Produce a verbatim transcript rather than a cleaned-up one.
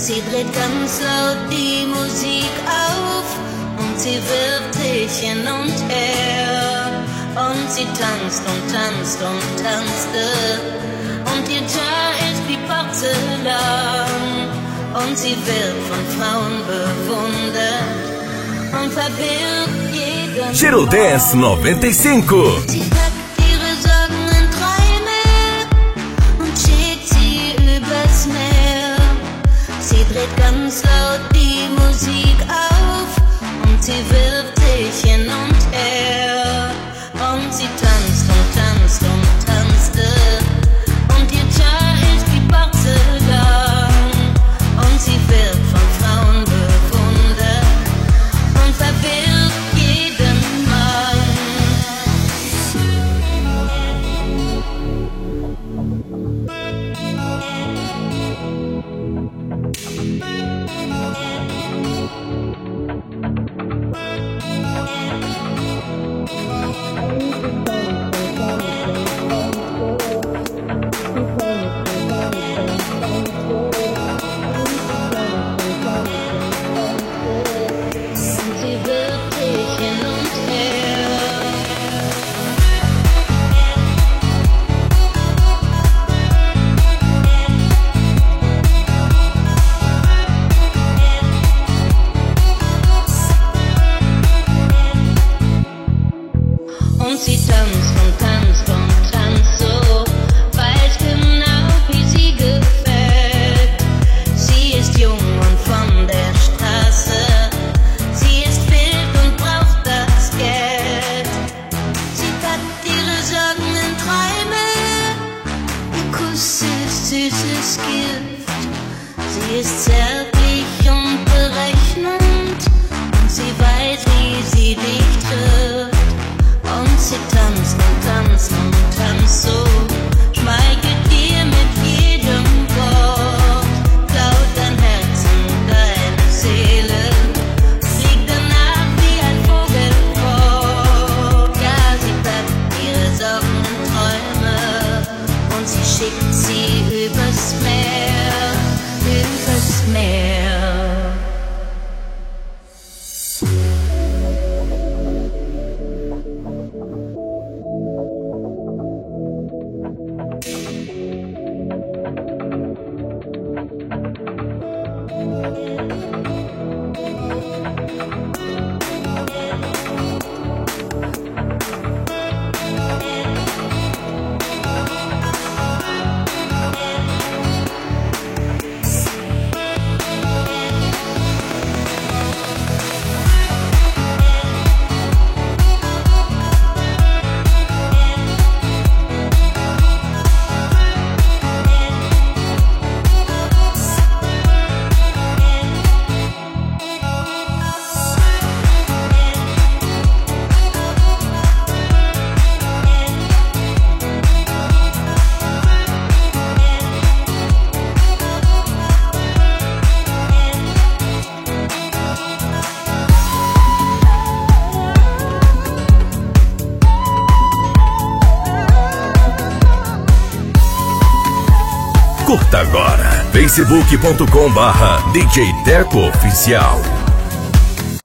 Sie dreht ganz laut die Musik auf und sie wirft sich hin und her. Und sie tanzt und tanzt und tanzte und ihr Teil ist wie Porzellan. Und sie wird von Frauen bewundert und verbirgt jeden Giro Dance noventa e cinco. Sie packt ihre Sorgen in Träume und schickt sie übers Meer. Sie dreht ganz laut die Musik auf und sie wirft sich hin und her. Und sie tanzt und tanzt und tanzte und ihr Teil ist wie Porzellan. Und sie wird von Frauen bewundert und verwirrt jeden Mann. Und sie tanzt und tanzt und tanzt so, weiß genau, wie sie gefällt. Sie ist jung und von der Straße, sie ist wild und braucht das Geld. Sie packt ihre Sorgen in Träume, ihr Kuss ist süßes Gift. Sie ist zärtlich und berechnend und sie weiß, wie sie dich trifft. Und sie tanzt und tanzt und tanzt so, schmeichelt dir mit jedem Wort, klaut dein Herz und deine Seele, fliegt danach wie ein Vogel fort. Ja, sie packt ihre Sorgen und Träume und sie schickt sie übers Meer, übers Meer. Curta agora facebook ponto com barra D J Deco Oficial.